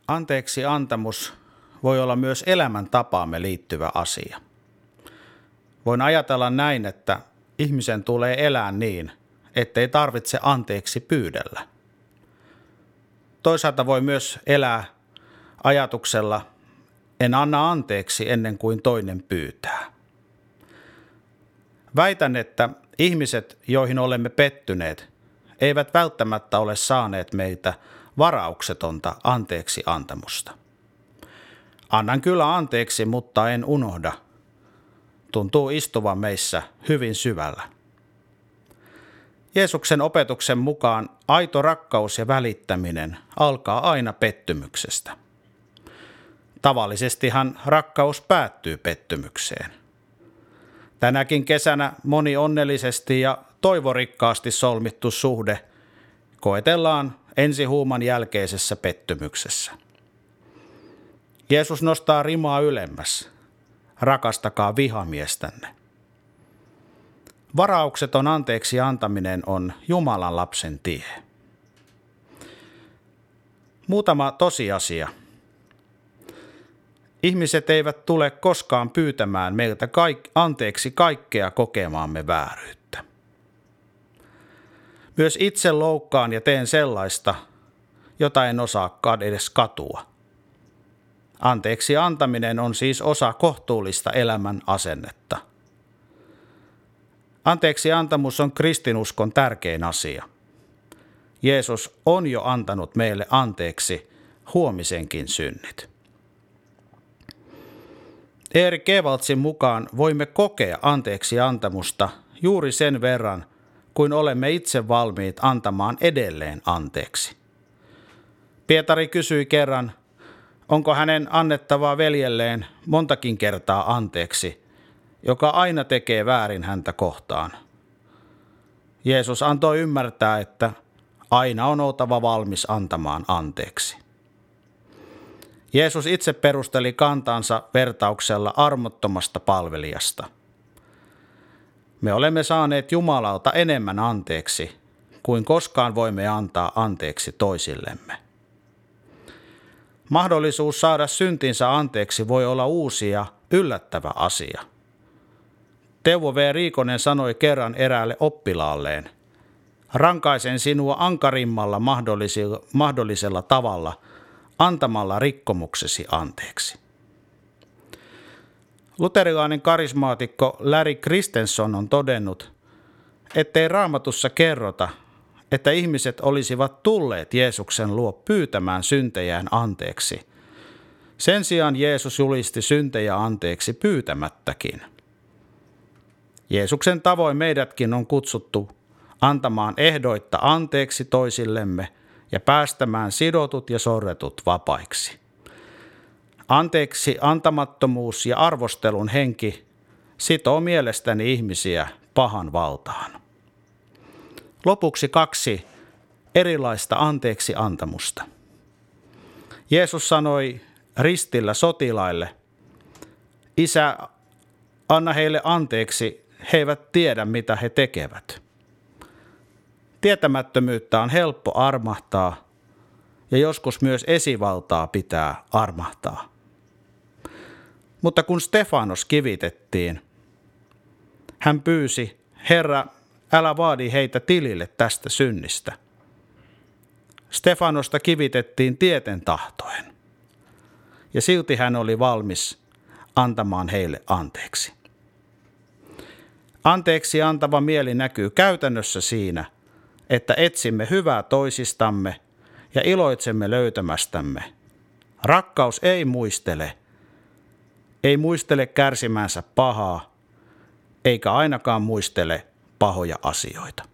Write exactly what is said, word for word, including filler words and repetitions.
Anteeksi antamus voi olla myös elämäntapaamme liittyvä asia. Voin ajatella näin, että ihmisen tulee elää niin, ettei tarvitse anteeksi pyydellä. Toisaalta voi myös elää ajatuksella, en anna anteeksi ennen kuin toinen pyytää. Väitän, että ihmiset, joihin olemme pettyneet, eivät välttämättä ole saaneet meitä varauksetonta anteeksi antamusta. Annan kyllä anteeksi, mutta en unohda. Tuntuu istuvan meissä hyvin syvällä. Jeesuksen opetuksen mukaan aito rakkaus ja välittäminen alkaa aina pettymyksestä. Tavallisestihan rakkaus päättyy pettymykseen. Tänäkin kesänä moni onnellisesti ja toivorikkaasti solmittu suhde koetellaan ensihuuman jälkeisessä pettymyksessä. Jeesus nostaa rimaa ylemmäs. Rakastakaa vihamiestänne. Varaukseton anteeksi antaminen on Jumalan lapsen tie. Muutama tosiasia. Ihmiset eivät tule koskaan pyytämään meiltä kaik- anteeksi kaikkea kokemaamme vääryyttä. Myös itse loukkaan ja teen sellaista, jota en osaakaan edes katua. Anteeksi antaminen on siis osa kohtuullista elämän asennetta. Anteeksi antamus on kristinuskon tärkein asia. Jeesus on jo antanut meille anteeksi huomisenkin synnit. Erik Ewaldsin mukaan voimme kokea anteeksi antamusta juuri sen verran, kuin olemme itse valmiit antamaan edelleen anteeksi. Pietari kysyi kerran, onko hänen annettavaa veljelleen montakin kertaa anteeksi, joka aina tekee väärin häntä kohtaan. Jeesus antoi ymmärtää, että aina on oltava valmis antamaan anteeksi. Jeesus itse perusteli kantansa vertauksella armottomasta palvelijasta. Me olemme saaneet Jumalalta enemmän anteeksi kuin koskaan voimme antaa anteeksi toisillemme. Mahdollisuus saada syntinsä anteeksi voi olla uusi ja yllättävä asia. Teuvo V. Riikonen sanoi kerran eräälle oppilaalleen, rankaisen sinua ankarimmalla mahdollisella tavalla antamalla rikkomuksesi anteeksi. Luterilainen karismaatikko Larry Christensen on todennut, ettei Raamatussa kerrota, että ihmiset olisivat tulleet Jeesuksen luo pyytämään syntejään anteeksi. Sen sijaan Jeesus julisti syntejä anteeksi pyytämättäkin. Jeesuksen tavoin meidätkin on kutsuttu antamaan ehdoitta anteeksi toisillemme ja päästämään sidotut ja sorretut vapaiksi. Anteeksi antamattomuus ja arvostelun henki sitoo mielestäni ihmisiä pahan valtaan. Lopuksi kaksi erilaista anteeksi antamusta. Jeesus sanoi ristillä sotilaille, Isä, anna heille anteeksi, he eivät tiedä mitä he tekevät. Tietämättömyyttä on helppo armahtaa ja joskus myös esivaltaa pitää armahtaa. Mutta kun Stefanos kivitettiin, hän pyysi, Herra, älä vaadi heitä tilille tästä synnistä. Stefanosta kivitettiin tieten tahtoen, ja silti hän oli valmis antamaan heille anteeksi. Anteeksi antava mieli näkyy käytännössä siinä, että etsimme hyvää toisistamme ja iloitsemme löytämästämme. Rakkaus ei muistele, ei muistele kärsimänsä pahaa, eikä ainakaan muistele pahoja asioita.